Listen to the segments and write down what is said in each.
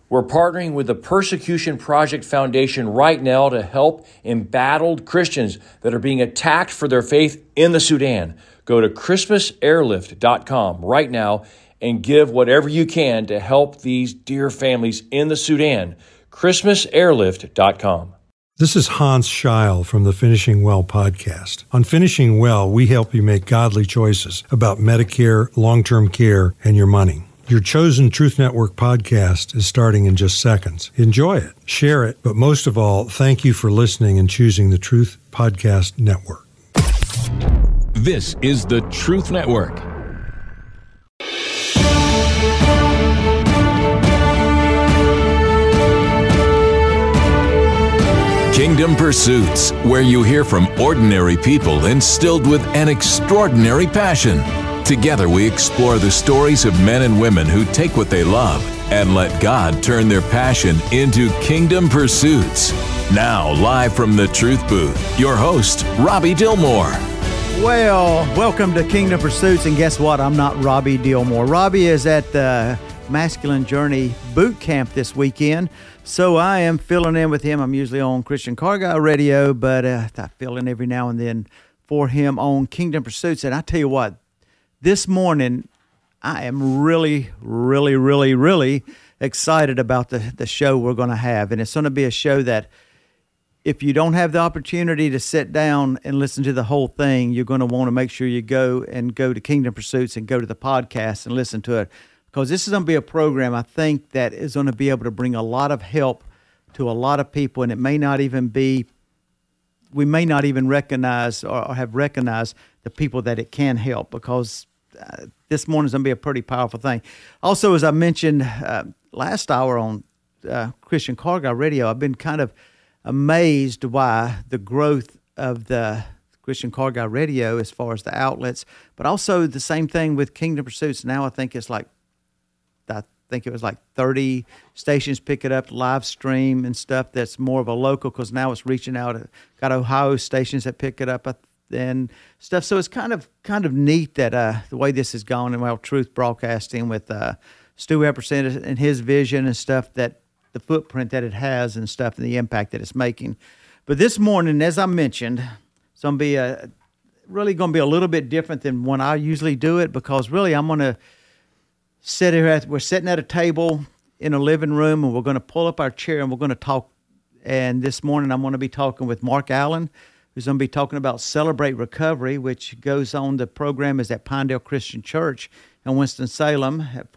We're partnering with the Persecution Project Foundation right now to help embattled Christians that are being attacked for their faith in the Sudan. Go to ChristmasAirlift.com right now and give whatever you can to help these dear families in the Sudan. ChristmasAirlift.com. This is Hans Scheil from the Finishing Well podcast. On Finishing Well, we help you make godly choices about Medicare, long-term care, and your money. Your chosen Truth Network podcast is starting in just seconds. Enjoy it, share it, but most of all, thank you for listening and choosing the Truth Podcast Network. This is the Truth Network. Kingdom Pursuits, where you hear from ordinary people instilled with an extraordinary passion. Together we explore the stories of men and women who take what they love and let God turn their passion into kingdom pursuits. Now, live from the Truth Booth, your host, Robbie Dillmore. Well, welcome to Kingdom Pursuits, and guess what? I'm not Robbie Dillmore. Robbie is at the Masculine Journey Boot Camp this weekend, so I am filling in with him. I'm usually on Christian Car Guy Radio, but I fill in every now and then for him on Kingdom Pursuits, and I tell you what, this morning, I am really excited about the show we're going to have. And it's going to be a show that if you don't have the opportunity to sit down and listen to the whole thing, you're going to want to make sure you go to Kingdom Pursuits and go to the podcast and listen to it. Because this is going to be a program, I think, that is going to be able to bring a lot of help to a lot of people. And it may not even be, we may not even recognize or have recognized the people that it can help, because this morning is going to be a pretty powerful thing. Also, as I mentioned last hour on Christian Car Guy Radio, I've been kind of amazed why the growth of the Christian Car Guy Radio as far as the outlets, but also the same thing with Kingdom Pursuits. Now I think it was like 30 stations pick it up, live stream and stuff that's more of a local, because now it's reaching out. Got Ohio stations that pick it up and stuff. So it's kind of neat that the way this has gone, and Truth Broadcasting with Stu Epperson and his vision and stuff, that the footprint that it has and stuff, and the impact that it's making. But this morning, as I mentioned, it's going to be really going to be a little bit different than when I usually do it, because really I'm going to sit here. We're sitting at a table in a living room, and we're going to pull up our chair and we're going to talk. And this morning I'm going to be talking with Mark Allen, who's going to be talking about Celebrate Recovery, which goes on. The program is at Pinedale Christian Church in Winston-Salem at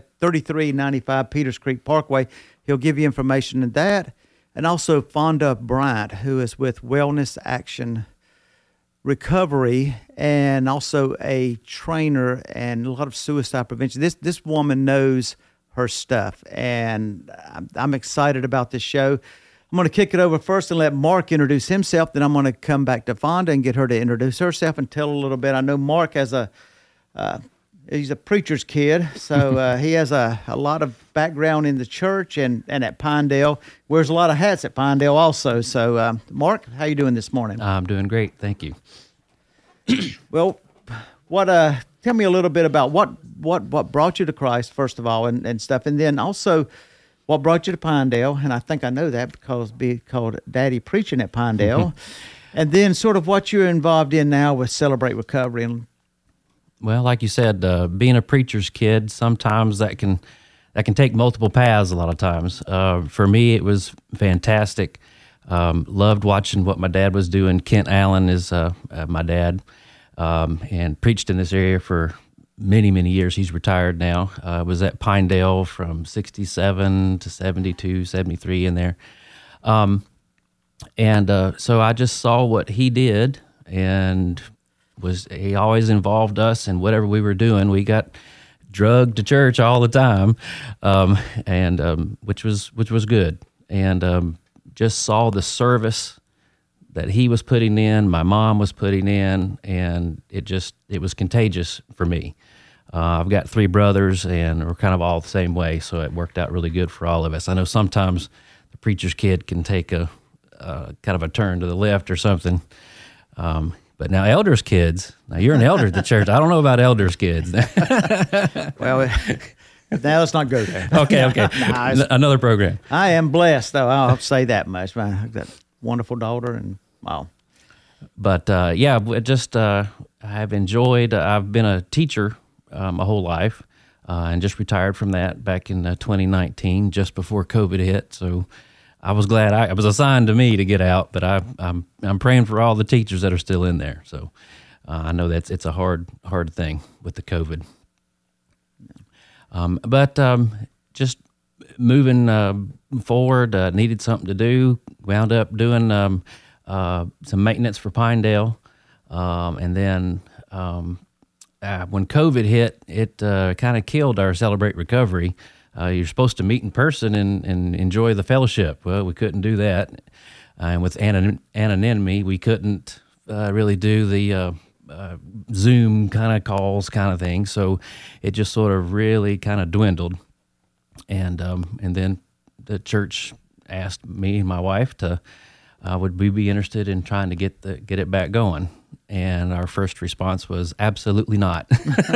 3395 Peters Creek Parkway. He'll give you information on that. And also Fonda Bryant, who is with Wellness Action Recovery, and also a trainer and a lot of suicide prevention. This woman knows her stuff, and I'm excited about this show. I'm going to kick it over first and let Mark introduce himself. Then I'm going to come back to Fonda and get her to introduce herself and tell a little bit. I know Mark has he's a preacher's kid, so he has a lot of background in the church and at Pinedale. Wears a lot of hats at Pinedale also. So, Mark, how you doing this morning? I'm doing great, thank you. Well, tell me a little bit about what brought you to Christ, first of all, and stuff, and then also what brought you to Pinedale, and I think I know that because being called Daddy preaching at Pinedale, and then sort of what you're involved in now with Celebrate Recovery. And well, like you said, being a preacher's kid, sometimes that can take multiple paths a lot of times. For me, it was fantastic. Loved watching what my dad was doing. Kent Allen is my dad, and preached in this area for many years. He's retired now. Was at Pinedale from 67 to 72, 73 in there. So I just saw what he did, and he always involved us in whatever we were doing. We got drugged to church all the time, which was good. And just saw the service that he was putting in, my mom was putting in, and it was contagious for me. I've got 3 brothers, and we're kind of all the same way, so it worked out really good for all of us. I know sometimes the preacher's kid can take a kind of a turn to the left or something, but now elders' kids, now you're an elder at the church. I don't know about elders' kids. Well, Now let's not go there. Okay. Another program. I am blessed, though. I'll say that much. I've got a wonderful daughter, and wow. But I've enjoyed. I've been a teacher my whole life, and just retired from that back in 2019, just before COVID hit. So I was glad it was assigned to me to get out. But I'm praying for all the teachers that are still in there. So I know it's a hard thing with the COVID. Just moving forward, needed something to do. Wound up doing some maintenance for Pinedale, and then when COVID hit, it kind of killed our Celebrate Recovery. You're supposed to meet in person and enjoy the fellowship. Well, we couldn't do that, and with anonymity, we couldn't really do the Zoom kind of calls kind of thing. So it just sort of really kind of dwindled. And then the church asked me and my wife to, would we be interested in trying to get it back going? And our first response was absolutely not.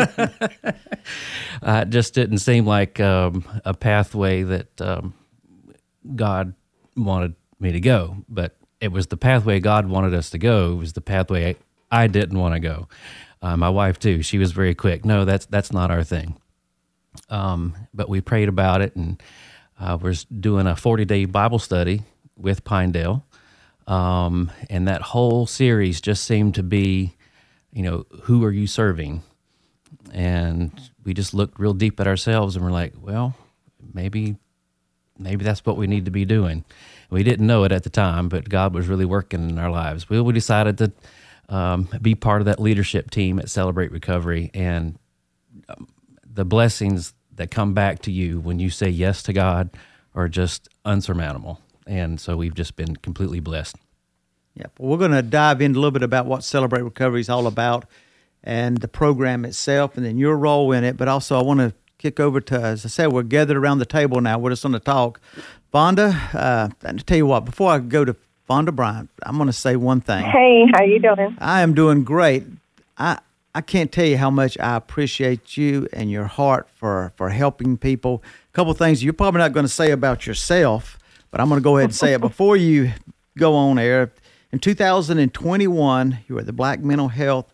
It just didn't seem like a pathway that God wanted me to go. But it was the pathway God wanted us to go. It was the pathway I didn't want to go. My wife too. She was very quick. No, that's not our thing. But we prayed about it, and we're doing a 40-day Bible study with Pinedale. And that whole series just seemed to be, who are you serving? And we just looked real deep at ourselves, and we're like, well, maybe that's what we need to be doing. We didn't know it at the time, but God was really working in our lives. We decided to be part of that leadership team at Celebrate Recovery, and the blessings that come back to you when you say yes to God are just unsurmountable. And so we've just been completely blessed. Yeah, well, we're going to dive into a little bit about what Celebrate Recovery is all about and the program itself and then your role in it. But also I want to kick over to, as I said, we're gathered around the table now. We're just going to talk. Vonda, to tell you what, before I go to Vonda Bryant, I'm going to say one thing. Hey, how you doing? I am doing great. I can't tell you how much I appreciate you and your heart for helping people. A couple of things you're probably not going to say about yourself, but I'm going to go ahead and say it before you go on air. In 2021, you were the Black Mental Health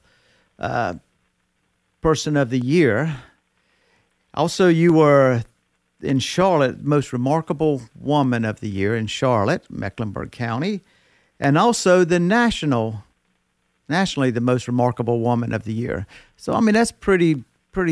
Person of the Year. Also, you were in Charlotte, Most Remarkable Woman of the Year in Charlotte, Mecklenburg County, and also the nationally the Most Remarkable Woman of the Year. So, I mean, that's pretty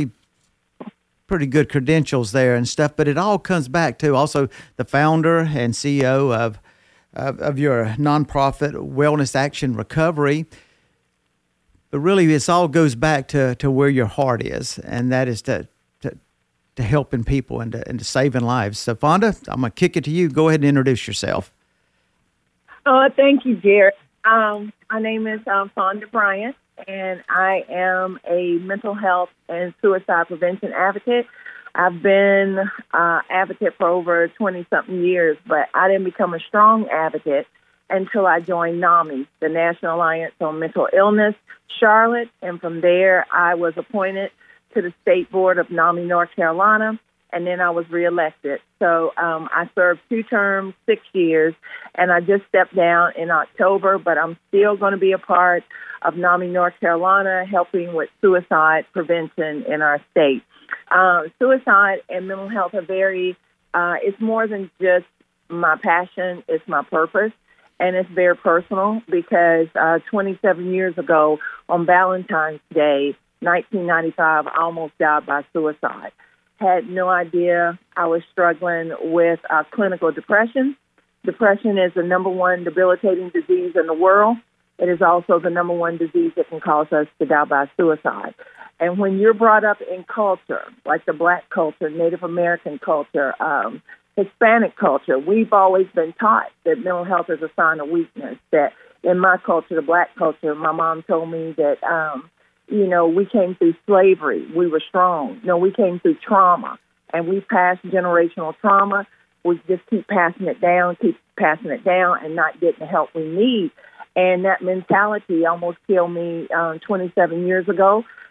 good credentials there and stuff, but it all comes back to also the founder and CEO of your nonprofit Wellness Action Recovery. But really, this all goes back to where your heart is, and that is to helping people and to saving lives. So, Vonda, I'm going to kick it to you. Go ahead and introduce yourself. Oh, thank you, Jared. My name is Vonda Bryant, and I am a mental health and suicide prevention advocate. I've been advocate for over 20-something years, but I didn't become a strong advocate until I joined NAMI, the National Alliance on Mental Illness, Charlotte, and from there I was appointed to the State Board of NAMI, North Carolina, and then I was reelected. So I served 2 terms, 6 years, and I just stepped down in October, but I'm still going to be a part of NAMI, North Carolina, helping with suicide prevention in our state. Suicide and mental health are it's more than just my passion, it's my purpose, and it's very personal because 27 years ago on Valentine's Day, 1995, I almost died by suicide. Had no idea I was struggling with clinical depression. Depression is the number one debilitating disease in the world. It is also the number one disease that can cause us to die by suicide. And when you're brought up in culture, like the Black culture, Native American culture, Hispanic culture, we've always been taught that mental health is a sign of weakness. That in my culture, the Black culture, my mom told me that, we came through slavery. We were strong. No, we came through trauma, and we passed generational trauma. We just keep passing it down, and not getting the help we need. And that mentality almost killed me 27 years ago.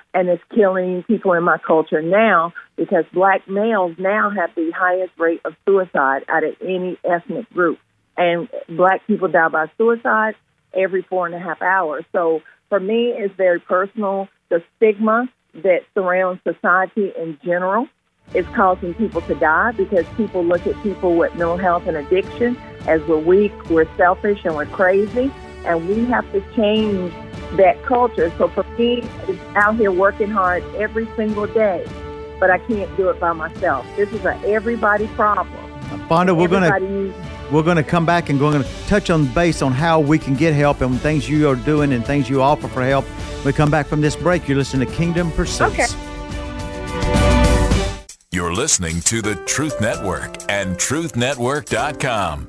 and it's killing people in my culture now because black males now have the highest rate of suicide out of any ethnic group. And black people die by suicide every 4.5 hours. So for me, it's very personal. The stigma that surrounds society in general is causing people to die because people look at people with mental health and addiction as we're weak, we're selfish, and we're crazy. And we have to change that culture. So for me, it's out here working hard every single day, but I can't do it by myself. This is an everybody problem. Fonda, we're going to come back and we're going to touch on base on how we can get help and things you are doing and things you offer for help. We come back from this break. You're listening to Kingdom Pursuits. Okay. You're listening to the Truth Network and truthnetwork.com.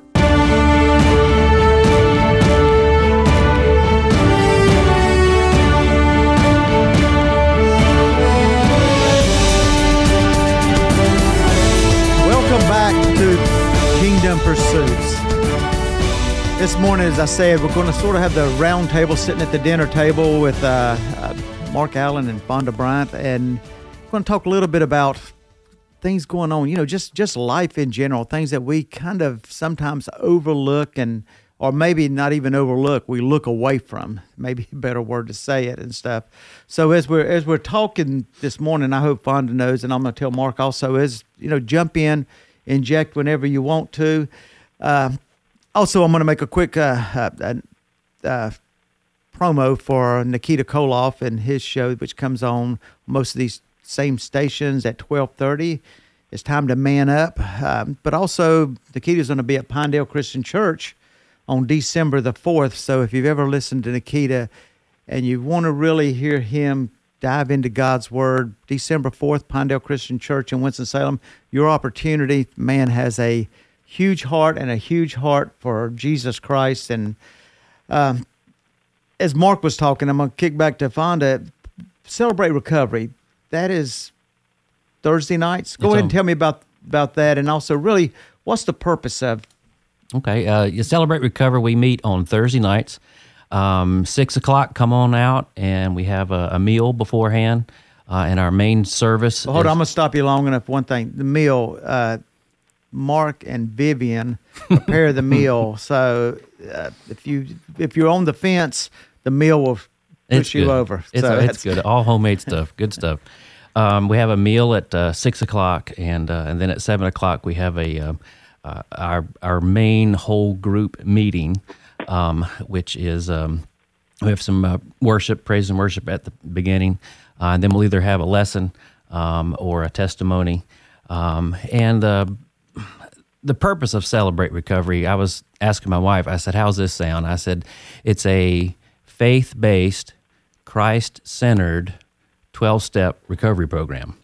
Welcome back to Kingdom Pursuits. This morning, as I said, we're going to sort of have the round table sitting at the dinner table with Mark Allen and Fonda Bryant, and we're going to talk a little bit about things going on, just life in general, things that we kind of sometimes overlook or maybe not even overlook, we look away from, maybe a better word to say it and stuff. So as we're talking this morning, I hope Fonda knows, and I'm going to tell Mark also, jump in, inject whenever you want to. Also, I'm going to make a quick promo for Nikita Koloff and his show, which comes on most of these same stations at 12:30. It's time to man up. But also, Nikita's going to be at Pinedale Christian Church on December the 4th. So if you've ever listened to Nikita and you want to really hear him dive into God's Word, December 4th, Pinedale Christian Church in Winston-Salem, your opportunity. Man has a huge heart and a huge heart for Jesus Christ. And as Mark was talking, I'm going to kick back to Fonda. Celebrate Recovery. That is Thursday nights. Go ahead and tell me about that, and also really what's the purpose of? Okay, you Celebrate Recovery. We meet on Thursday nights, 6 o'clock. Come on out, and we have a meal beforehand, and our main service. Well, hold on, I'm gonna stop you long enough. One thing, the meal. Mark and Vivian prepare the meal, so if you're on the fence, the meal will push you over. It's good. All homemade stuff. Good stuff. We have a meal at 6 o'clock, and then at 7 o'clock we have our main whole group meeting, which is we have some worship, praise and worship at the beginning, and then we'll either have a lesson or a testimony, and the purpose of Celebrate Recovery. I was asking my wife. I said, "How's this sound?" I said, "It's a faith-based, Christ-centered 12-step recovery program."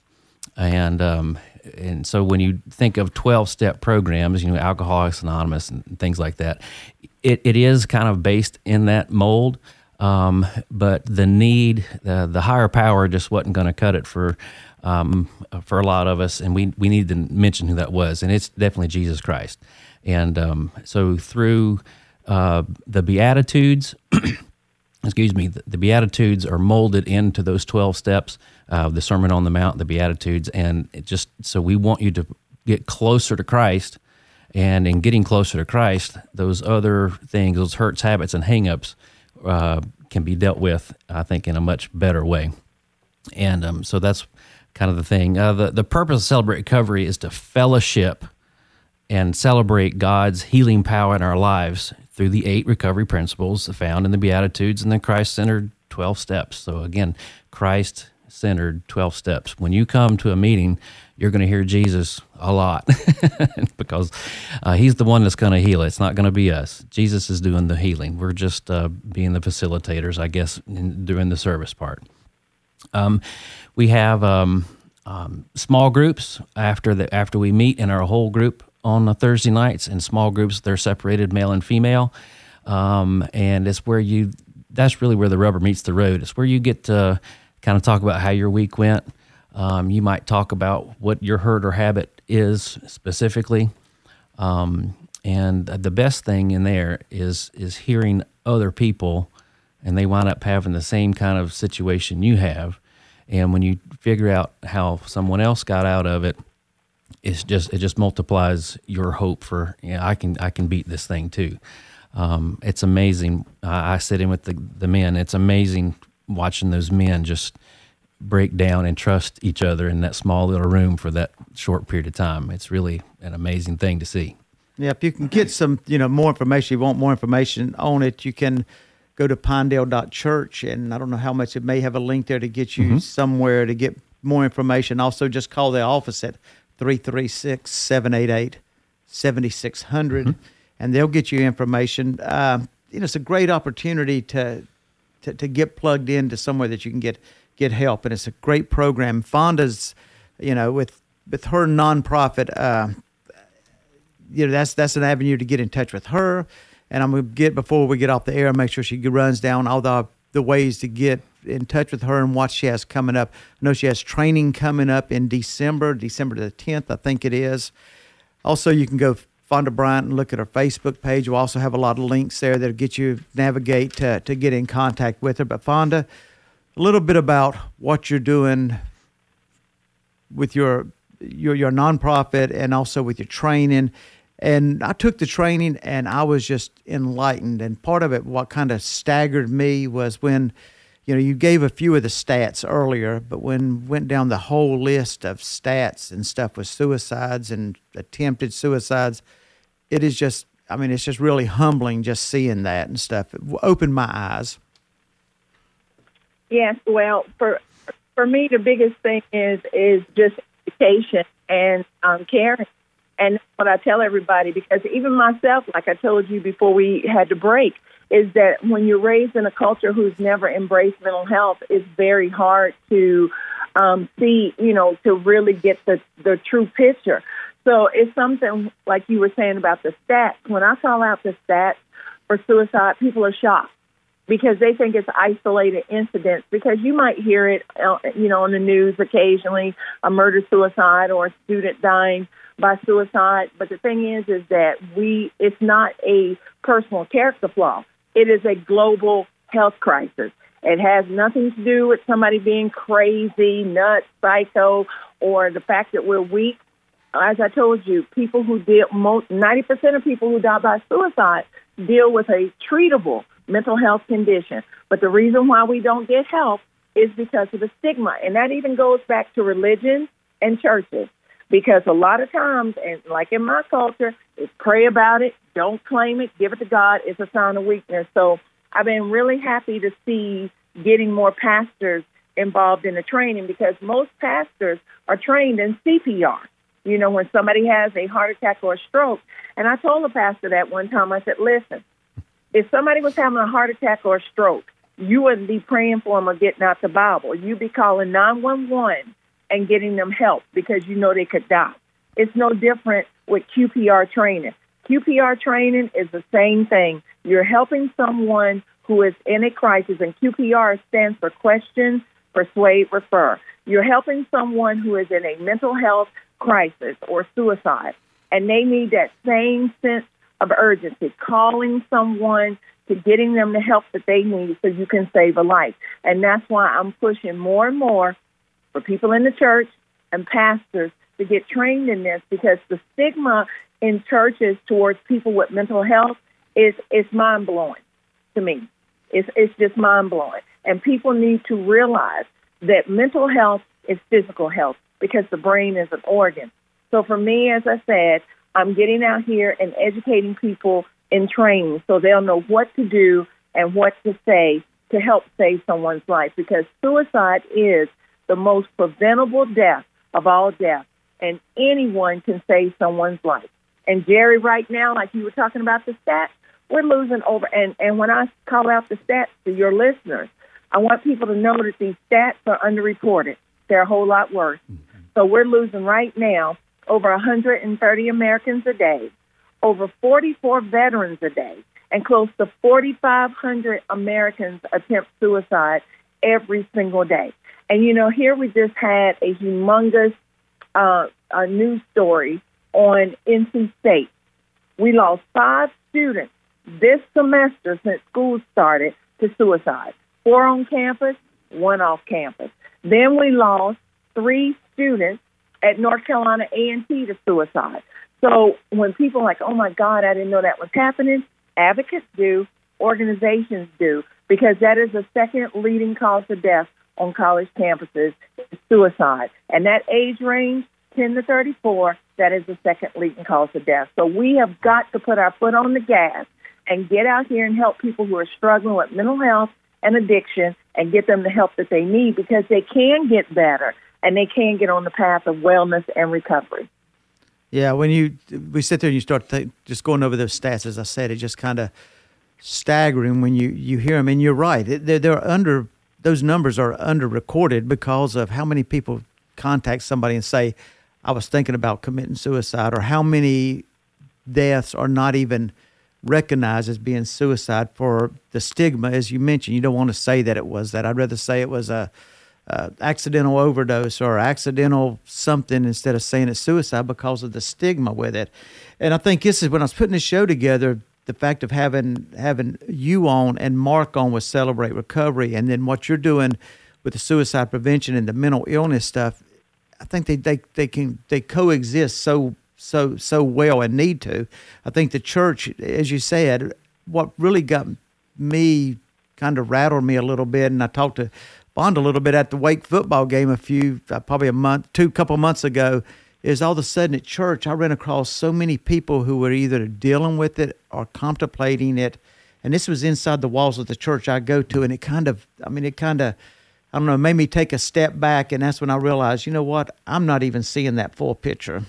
And so when you think of 12-step programs, Alcoholics Anonymous and things like that, it is kind of based in that mold, but the need, the higher power just wasn't going to cut it for a lot of us, and we need to mention who that was, and it's definitely Jesus Christ. And so through the Beatitudes, the Beatitudes are molded into those 12 steps, the Sermon on the Mount, the Beatitudes, and so we want you to get closer to Christ, and in getting closer to Christ, those other things, those hurts, habits, and hang-ups can be dealt with, I think, in a much better way. And so that's kind of the thing. The purpose of Celebrate Recovery is to fellowship and celebrate God's healing power in our lives through the 8 recovery principles found in the Beatitudes and the Christ-centered 12 steps. So again, Christ-centered 12 steps. When you come to a meeting, you're going to hear Jesus a lot because he's the one that's going to heal. It's not going to be us. Jesus is doing the healing. We're just being the facilitators, I guess, during the service part. We have small groups after we meet in our whole group on Thursday nights. In small groups, they're separated, male and female, and it's where that's really where the rubber meets the road. It's where you get to kind of talk about how your week went. You might talk about what your hurt or habit is specifically, and the best thing in there is hearing other people, and they wind up having the same kind of situation you have, And when you figure out how someone else got out of it, it just multiplies your hope for, I can beat this thing too. It's amazing. I sit in with the men. It's amazing watching those men just break down and trust each other in that small little room for that short period of time. It's really an amazing thing to see. Yeah, if you can get some, more information, you want more information on it, you can go to pinedale.church, and I don't know how much it may have a link there to get you somewhere to get more information. Also, just call the office at 336-788-7600, and they'll get you information. It's a great opportunity to get plugged into somewhere that you can get help, and it's a great program. Fonda's, with her nonprofit, that's an avenue to get in touch with her. And I'm going to before we get off the air, make sure she runs down all the ways to get in touch with her and what she has coming up. I know she has training coming up in December the 10th, I think it is. Also, you can go Fonda Bryant and look at her Facebook page. We'll also have a lot of links there that'll get you navigate to get in contact with her. But Fonda, a little bit about what you're doing with your nonprofit and also with your training. And I took the training and I was just enlightened. And part of it, what kind of staggered me was when, you gave a few of the stats earlier, but when went down the whole list of stats and stuff with suicides and attempted suicides, it is just, it's just really humbling just seeing that and stuff. It opened my eyes. Yes, well, for me, the biggest thing is just education and caring. And that's what I tell everybody, because even myself, like I told you before we had to break, is that when you're raised in a culture who's never embraced mental health, it's very hard to see, to really get the true picture. So it's something like you were saying about the stats. When I call out the stats for suicide, people are shocked because they think it's isolated incidents, because you might hear it, on the news occasionally, a murder-suicide or a student dying by suicide. But the thing is that it's not a personal character flaw. It is a global health crisis. It has nothing to do with somebody being crazy, nuts, psycho, or the fact that we're weak. As I told you, 90% of people who die by suicide deal with a treatable mental health condition. But the reason why we don't get help is because of the stigma. And that even goes back to religion and churches. Because a lot of times, and like in my culture, it's pray about it, don't claim it, give it to God. It's a sign of weakness. So I've been really happy to see getting more pastors involved in the training, because most pastors are trained in CPR. When somebody has a heart attack or a stroke. And I told the pastor that one time, I said, listen, if somebody was having a heart attack or a stroke, you wouldn't be praying for them or getting out the Bible. You'd be calling 911 and getting them help, because they could die. It's no different with QPR training. QPR training is the same thing. You're helping someone who is in a crisis, and QPR stands for question, persuade, refer. You're helping someone who is in a mental health crisis or suicide, and they need that same sense of urgency, calling someone to getting them the help that they need so you can save a life. And that's why I'm pushing more and more for people in the church and pastors to get trained in this, because the stigma in churches towards people with mental health is mind-blowing to me. It's just mind-blowing. And people need to realize that mental health is physical health, because the brain is an organ. So for me, as I said, I'm getting out here and educating people in training so they'll know what to do and what to say to help save someone's life, because suicide is the most preventable death of all deaths, and anyone can save someone's life. And Jerry, right now, like you were talking about the stats, we're losing over, and when I call out the stats to your listeners, I want people to know that these stats are underreported. They're a whole lot worse. Mm-hmm. So we're losing right now over 130 Americans a day, over 44 veterans a day, and close to 4,500 Americans attempt suicide every single day. And, here we just had a humongous news story on NC State. We lost 5 students this semester since school started to suicide. 4 on campus, 1 off campus. Then we lost 3 students at North Carolina A&T to suicide. So when people are like, oh, my God, I didn't know that was happening, advocates do, organizations do, because that is the second leading cause of death on college campuses, is suicide. And that age range, 10 to 34, that is the second leading cause of death. So we have got to put our foot on the gas and get out here and help people who are struggling with mental health and addiction and get them the help that they need, because they can get better and they can get on the path of wellness and recovery. Yeah, when we sit there and you start just going over those stats, as I said, it just kind of staggering when you hear them. And you're right, those numbers are under-recorded because of how many people contact somebody and say, I was thinking about committing suicide, or how many deaths are not even recognized as being suicide for the stigma. As you mentioned, you don't want to say that it was that. I'd rather say it was a accidental overdose or accidental something instead of saying it's suicide, because of the stigma with it. And I think this is, when I was putting this show together, the fact of having you on and Mark on with Celebrate Recovery, and then what you're doing with the suicide prevention and the mental illness stuff, I think they coexist so well and need to. I think the church, as you said, what really got me, kind of rattled me a little bit, and I talked to Fonda a little bit at the Wake football game probably a couple months ago, is all of a sudden at church I ran across so many people who were either dealing with it or contemplating it. And this was inside the walls of the church I go to, and it kind of, I don't know, made me take a step back, and that's when I realized, you know what, I'm not even seeing that full picture.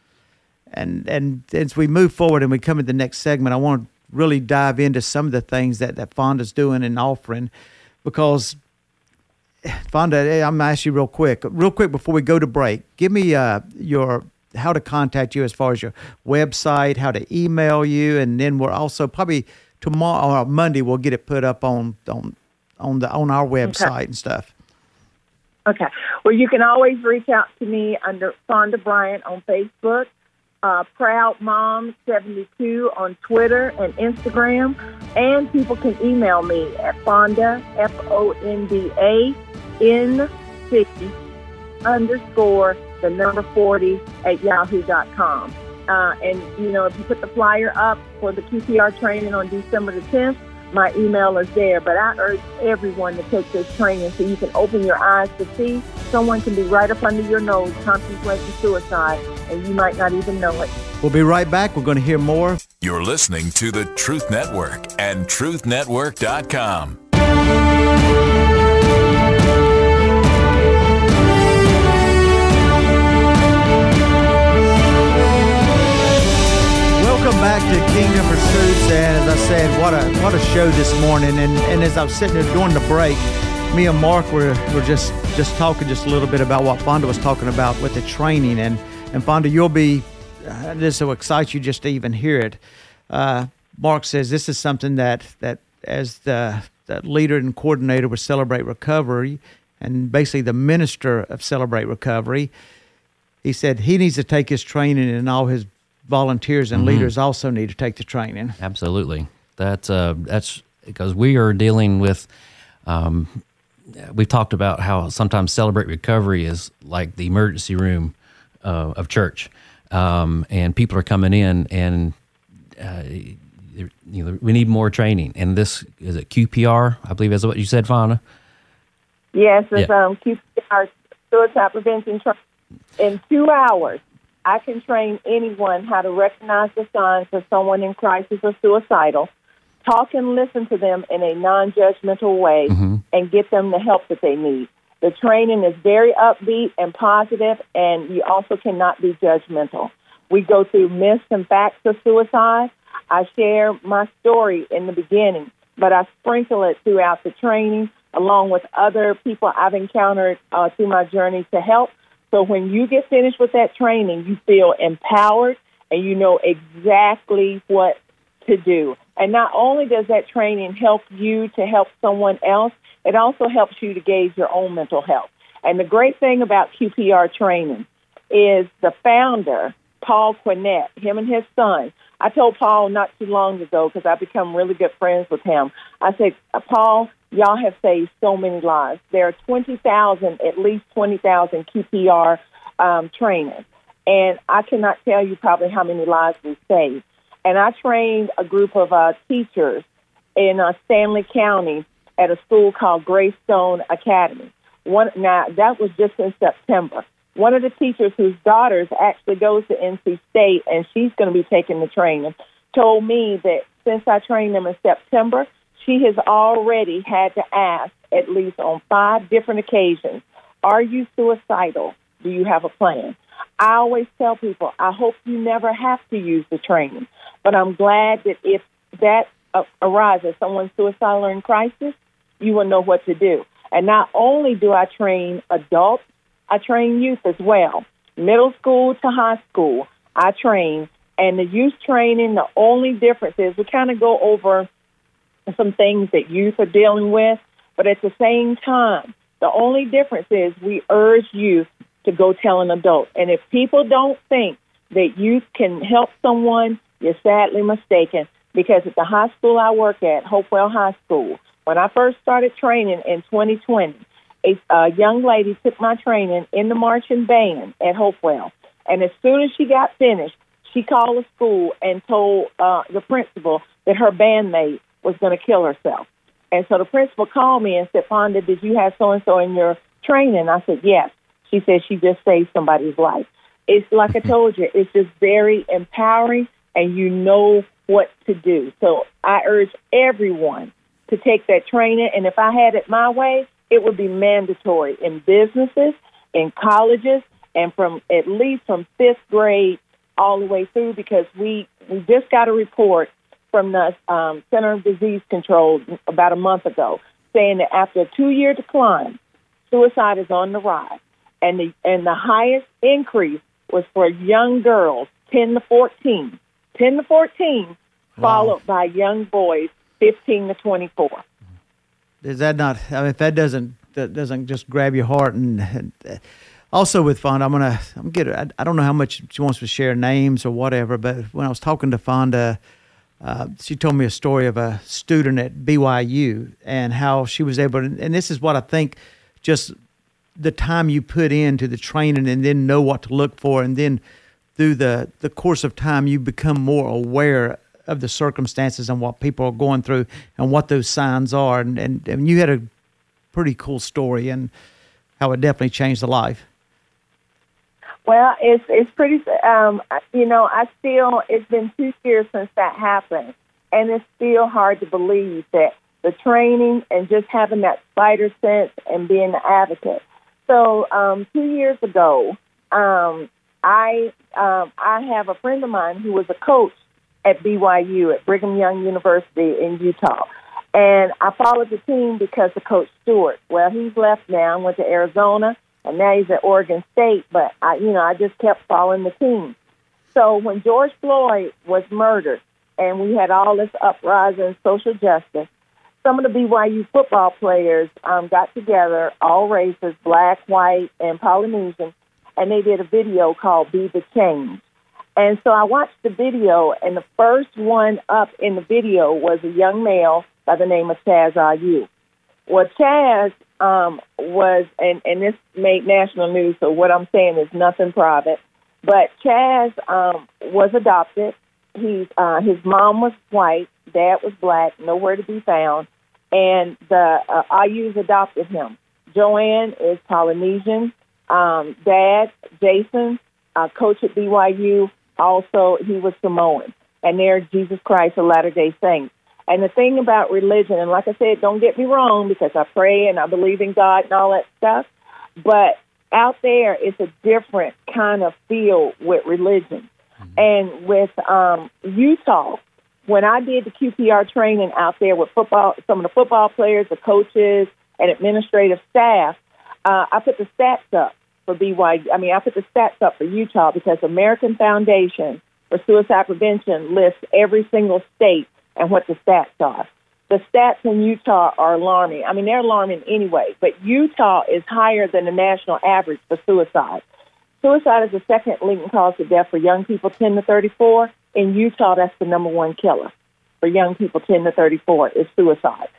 And as we move forward and we come to the next segment, I want to really dive into some of the things that Fonda's doing and offering, because Fonda, I'm going to ask you real quick before we go to break. Give me how to contact you as far as your website, how to email you, and then we're also probably tomorrow or Monday we'll get it put up on our website and stuff. Okay. Well, you can always reach out to me under Fonda Bryant on Facebook, Proud Mom 72 on Twitter and Instagram, and people can email me at Fonda, FONDA, NC_40 at yahoo.com. And, if you put the flyer up for the QPR training on December the 10th, my email is there. But I urge everyone to take this training so you can open your eyes to see someone can be right up under your nose contemplating suicide, and you might not even know it. We'll be right back. We're going to hear more. You're listening to the Truth Network and truthnetwork.com. Welcome back to Kingdom Pursuits, and as I said, what a show this morning. And as I was sitting there during the break, me and Mark were just talking just a little bit about what Fonda was talking about with the training. And Fonda, you'll be, this will excite you just to even hear it. Mark says this is something that as the leader and coordinator with Celebrate Recovery, and basically the minister of Celebrate Recovery, he said he needs to take his training, and all his volunteers and leaders also need to take the training. Absolutely. That's because we are dealing with, we've talked about how sometimes Celebrate Recovery is like the emergency room of church. And people are coming in, and we need more training. And this, is it QPR? I believe that's what you said, Fonda? Yes, it's QPR, suicide prevention training. In 2 hours, I can train anyone how to recognize the signs of someone in crisis or suicidal, talk and listen to them in a non-judgmental way, and get them the help that they need. The training is very upbeat and positive, and you also cannot be judgmental. We go through myths and facts of suicide. I share my story in the beginning, but I sprinkle it throughout the training along with other people I've encountered through my journey to help. So when you get finished with that training, you feel empowered and you know exactly what to do. And not only does that training help you to help someone else, it also helps you to gauge your own mental health. And the great thing about QPR training is the founder, Paul Quinnett, him and his son. I told Paul not too long ago, because I've become really good friends with him. I said, Paul, y'all have saved so many lives. There are 20,000, at least 20,000 QPR trainers. And I cannot tell you probably how many lives we saved. And I trained a group of teachers in Stanley County at a school called Greystone Academy. Now, that was just in September. One of the teachers whose daughters actually goes to NC State, and she's going to be taking the training, told me that since I trained them in September, she has already had to ask, at least on 5 different occasions, are you suicidal? Do you have a plan? I always tell people, I hope you never have to use the training, but I'm glad that if that arises, someone's suicidal or in crisis, you will know what to do. And not only do I train adults, I train youth as well. Middle school to high school, I train. And the youth training, the only difference is we kind of go over some things that youth are dealing with, but at the same time, the only difference is we urge youth to go tell an adult. And if people don't think that youth can help someone, you're sadly mistaken, because at the high school I work at, Hopewell High School, when I first started training in 2020, a young lady took my training in the marching band at Hopewell. And as soon as she got finished, she called the school and told the principal that her bandmate was going to kill herself. And so the principal called me and said, Fonda, did you have so-and-so in your training? I said, yes. She said she just saved somebody's life. It's like I told you, it's just very empowering, and you know what to do. So I urge everyone to take that training. And if I had it my way, it would be mandatory in businesses, in colleges, and from at least from 5th grade all the way through, because we just got a report from the Center of Disease Control about a month ago saying that after a 2-year decline, suicide is on the rise. And the highest increase was for young girls, 10 to 14. 10 to 14, followed by young boys, 15 to 24. Is that not? I mean, if that doesn't just grab your heart, and also with Fonda, I don't know how much she wants to share names or whatever, but when I was talking to Fonda, she told me a story of a student at BYU and how she was able to, and this is what I think, just the time you put into the training and then know what to look for, and then through the course of time you become more aware of the circumstances and what people are going through and what those signs are. And you had a pretty cool story and how it definitely changed the life. Well, it's pretty, it's been 2 years since that happened, and it's still hard to believe that the training and just having that spider sense and being an advocate. So 2 years ago, I have a friend of mine who was a coach at BYU, at Brigham Young University in Utah. And I followed the team because of Coach Stewart. Well, he's left now and went to Arizona, and now he's at Oregon State. But, I just kept following the team. So when George Floyd was murdered and we had all this uprising, social justice, some of the BYU football players got together, all races, black, white, and Polynesian, and they did a video called Be the Change. And so I watched the video, and the first one up in the video was a young male by the name of Chaz Ayu. Well, Chaz was, and this made national news, so what I'm saying is nothing private, but Chaz was adopted. His mom was white, dad was black, nowhere to be found, and the Ayus adopted him. Joanne is Polynesian. Dad, Jason, coach at BYU, also he was Samoan, and they're Jesus Christ of Latter-day Saints. And the thing about religion, and like I said, don't get me wrong, because I pray and I believe in God and all that stuff, but out there it's a different kind of feel with religion. And with Utah, when I did the QPR training out there with football, some of the football players, the coaches, and administrative staff, I put the stats up for BYU. I put the stats up for Utah because American Foundation for Suicide Prevention lists every single state and what the stats are. The stats in Utah are alarming. They're alarming anyway, but Utah is higher than the national average for suicide. Suicide is the second leading cause of death for young people 10 to 34. In Utah, that's the number one killer for young people 10 to 34 is suicide.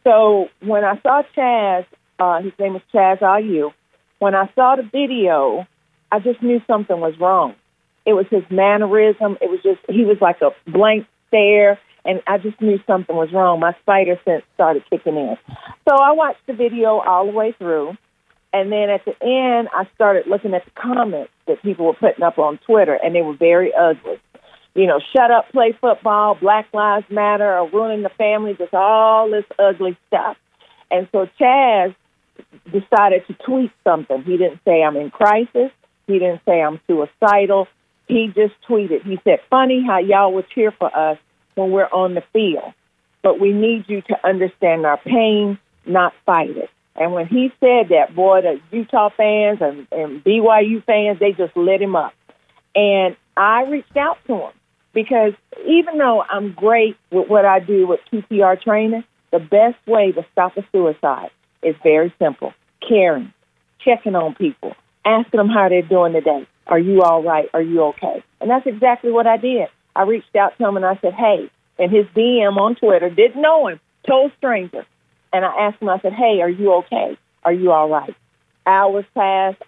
So when I saw Chaz, his name was Chaz Ayu, when I saw the video, I just knew something was wrong. It was his mannerism. It was just, he was like a blank stare, and I just knew something was wrong. My spider sense started kicking in. So I watched the video all the way through, and then at the end, I started looking at the comments that people were putting up on Twitter, and they were very ugly. You know, shut up, play football, Black Lives Matter, or ruining the family, just all this ugly stuff. And so Chaz decided to tweet something. He didn't say I'm in crisis. He didn't say I'm suicidal. He just tweeted. He said, funny how y'all would cheer for us when we're on the field, but we need you to understand our pain, not fight it. And when he said that, boy, the Utah fans and BYU fans, they just lit him up. And I reached out to him because even though I'm great with what I do with QPR training, the best way to stop a suicide is very simple: caring, checking on people, asking them how they're doing today. Are you all right? Are you okay? And that's exactly what I did. I reached out to him and I said, hey, and his DM on Twitter, didn't know him, total stranger. And I asked him, I said, hey, are you okay? Are you all right? Hours passed.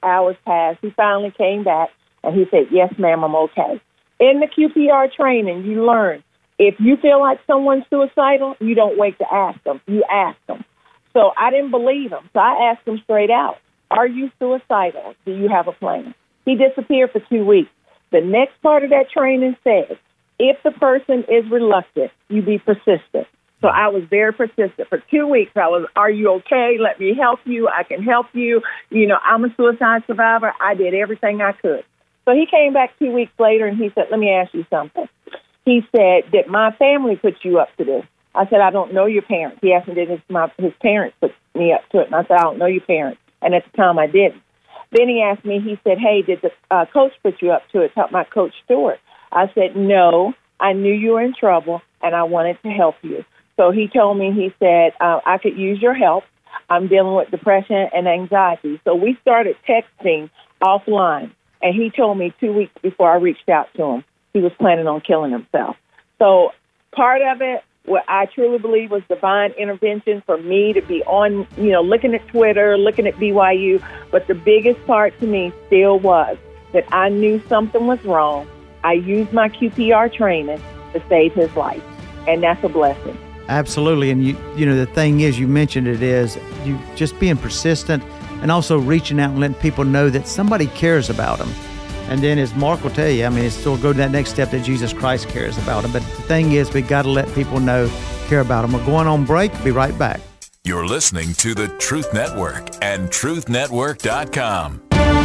He finally came back and he said, yes, ma'am, I'm okay. In the QPR training, you learn if you feel like someone's suicidal, you don't wait to ask them. You ask them. So I didn't believe him. So I asked him straight out, are you suicidal? Do you have a plan? He disappeared for 2 weeks. The next part of that training says, if the person is reluctant, you be persistent. So I was very persistent. For 2 weeks, I was, are you okay? Let me help you. I can help you. You know, I'm a suicide survivor. I did everything I could. So he came back 2 weeks later, and he said, let me ask you something. He said, did my family put you up to this? I said, I don't know your parents. He asked me, did his parents put me up to it? And I said, I don't know your parents. And at the time, I didn't. Then he asked me, he said, hey, did the coach put you up to it? Talk about Coach Stewart. I said, no, I knew you were in trouble, and I wanted to help you. So he told me, he said, I could use your help. I'm dealing with depression and anxiety. So we started texting offline, and he told me 2 weeks before I reached out to him, he was planning on killing himself. So part of it, what I truly believe was divine intervention for me to be on, you know, looking at Twitter, looking at BYU. But the biggest part to me still was that I knew something was wrong. I used my QPR training to save his life, and that's a blessing. Absolutely. And you know, the thing is, you mentioned it, is you just being persistent and also reaching out and letting people know that somebody cares about them. And then, as Mark will tell you, I mean, it's still go to that next step that Jesus Christ cares about them. But the thing is, we got to let people know, care about them. We're going on break. Be right back. You're listening to the Truth Network and truthnetwork.com.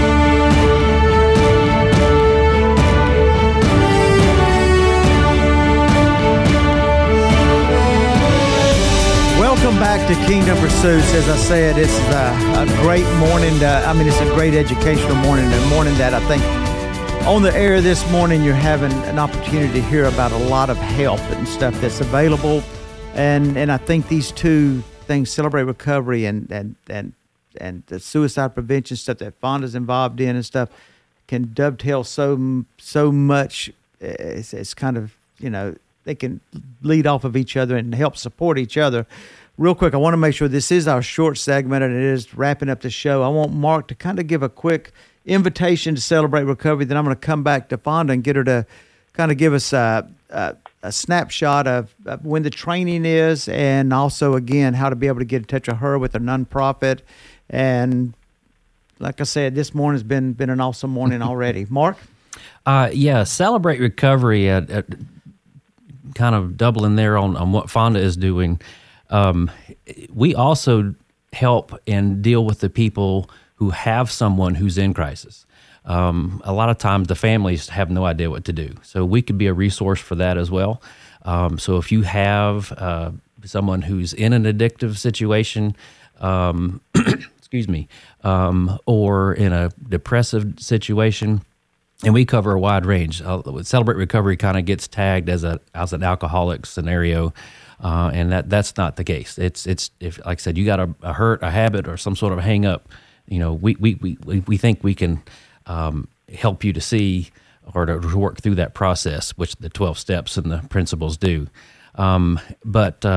Welcome back to Kingdom Pursuits. As I said, it's a great morning. It's a great educational morning, a morning that I think on the air this morning you're having an opportunity to hear about a lot of help and stuff that's available. And I think these two things, Celebrate Recovery and the suicide prevention stuff that Fonda's involved in and stuff, can dovetail so much. It's kind of, you know, they can lead off of each other and help support each other. Real quick, I want to make sure this is our short segment, and it is wrapping up the show. I want Mark to kind of give a quick invitation to Celebrate Recovery. Then I'm going to come back to Fonda and get her to kind of give us a snapshot of when the training is, and also, again, how to be able to get in touch with her with a nonprofit. And like I said, this morning has been an awesome morning already. Mark? Celebrate Recovery, kind of doubling there on what Fonda is doing. We also help and deal with the people who have someone who's in crisis. A lot of times the families have no idea what to do. So we could be a resource for that as well. So if you have someone who's in an addictive situation, excuse me, or in a depressive situation, and we cover a wide range. Celebrate Recovery kind of gets tagged as an alcoholic scenario, and that's not the case. It's if, like I said, you got a hurt, a habit, or some sort of hang up. You know, we think we can help you to see or to work through that process, which the 12 steps and the principles do. But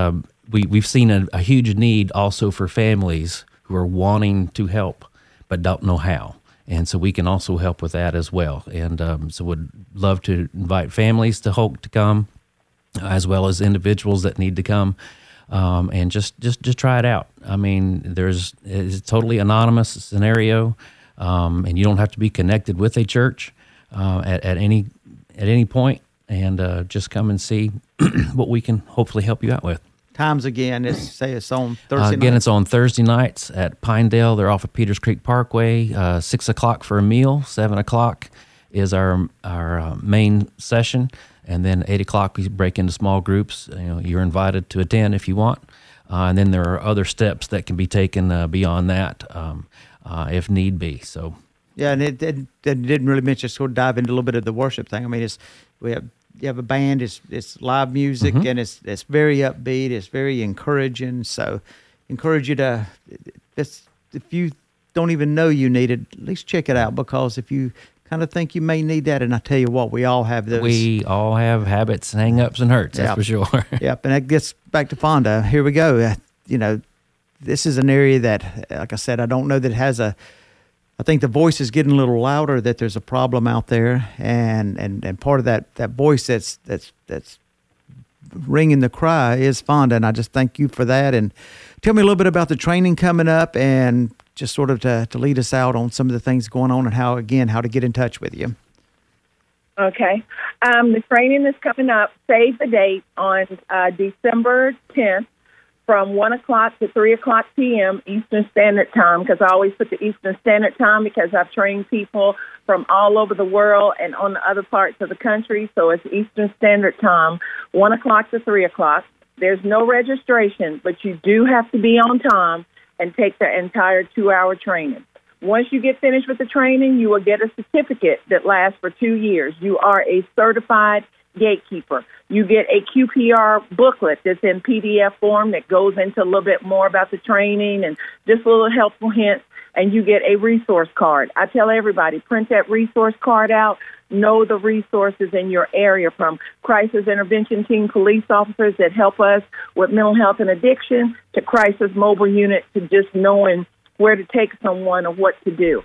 we've seen a huge need also for families who are wanting to help but don't know how. And so we can also help with that as well. And so would love to invite families to come, as well as individuals that need to come, and just try it out. I mean, it's a totally anonymous scenario, and you don't have to be connected with a church at any point, and just come and see what we can hopefully help you out with. Times again, it's on Thursday Again, nights. it's on Thursday nights at Pinedale. They're off of Peters Creek Parkway. 6 o'clock for a meal. 7 o'clock is our main session. And then 8 o'clock, we break into small groups. You're invited to attend if you want. And then there are other steps that can be taken beyond that if need be. So, yeah, and it didn't really mention, sort of dive into a little bit of the worship thing. I mean, you have a band, it's live music, and it's very upbeat, it's very encouraging. So encourage you to, if you don't even know you need it, at least check it out, because if you kind of think you may need that, and I tell you what, we all have those. We all have habits, hang-ups, and hurts, that's for sure. Yep, and that gets back to Fonda. Here we go. This is an area that, like I said, I don't know that it has I think the voice is getting a little louder, that there's a problem out there, and part of that voice that's ringing the cry is Fonda, and I just thank you for that. And tell me a little bit about the training coming up, and just sort of to lead us out on some of the things going on, and how to get in touch with you. Okay. The training is coming up. Save the date on December 10th. From 1 o'clock to 3 o'clock p.m. Eastern Standard Time, because I always put the Eastern Standard Time because I've trained people from all over the world and on the other parts of the country. So it's Eastern Standard Time, 1 o'clock to 3 o'clock. There's no registration, but you do have to be on time and take the entire 2-hour training. Once you get finished with the training, you will get a certificate that lasts for 2 years. You are a certified gatekeeper. You get a QPR booklet that's in PDF form that goes into a little bit more about the training and just a little helpful hints, and you get a resource card. I tell everybody, print that resource card out. Know the resources in your area, from crisis intervention team police officers that help us with mental health and addiction, to crisis mobile unit, to just knowing where to take someone or what to do.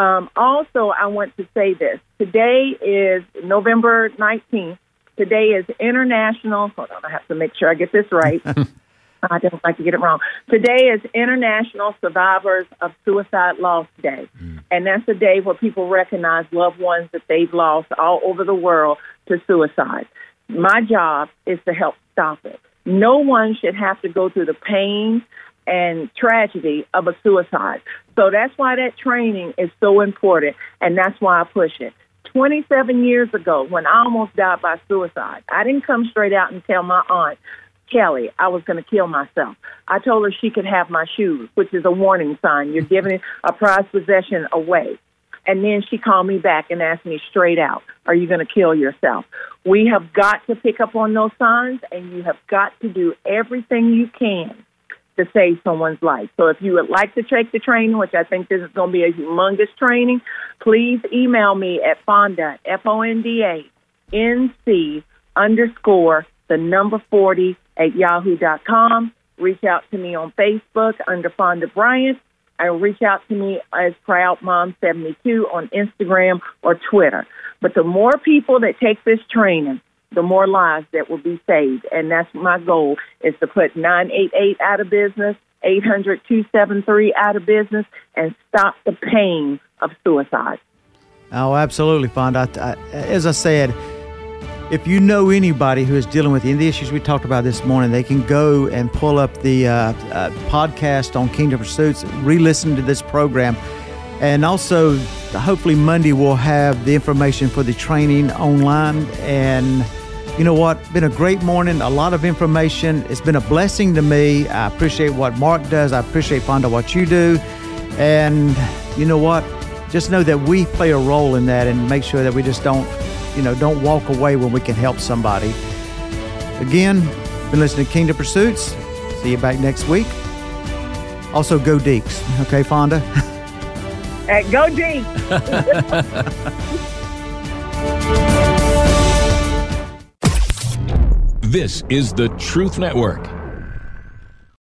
Also, I want to say this. Today is November 19th. Today is International, hold on, I have to make sure I get this right. I don't like to get it wrong. Today is International Survivors of Suicide Loss Day. And that's a day where people recognize loved ones that they've lost all over the world to suicide. My job is to help stop it. No one should have to go through the pain and tragedy of a suicide. So that's why that training is so important, and that's why I push it. 27 years ago, when I almost died by suicide, I didn't come straight out and tell my aunt, Kelly, I was going to kill myself. I told her she could have my shoes, which is a warning sign. You're giving a prized possession away. And then she called me back and asked me straight out, are you going to kill yourself? We have got to pick up on those signs, and you have got to do everything you can to save someone's life. So if you would like to take the training, which I think this is going to be a humongous training, please email me at Fonda, FONDA, NC _40 at yahoo.com. Reach out to me on Facebook under Fonda Bryant, and reach out to me as Proud Mom 72 on Instagram or Twitter. But the more people that take this training, the more lives that will be saved. And that's my goal, is to put 988 out of business, 800-273 out of business, and stop the pain of suicide. Oh, absolutely, Fonda. As I said, if you know anybody who is dealing with any of the issues we talked about this morning, they can go and pull up the podcast on Kingdom Pursuits, re-listen to this program. And also, hopefully Monday we'll have the information for the training online. And you know what? Been a great morning, a lot of information. It's been a blessing to me. I appreciate what Mark does. I appreciate, Fonda, what you do. And you know what? Just know that we play a role in that, and make sure that we just don't walk away when we can help somebody. Again, been listening to Kingdom Pursuits. See you back next week. Also, go Deeks. Okay, Fonda? Go Deeks. This is the Truth Network.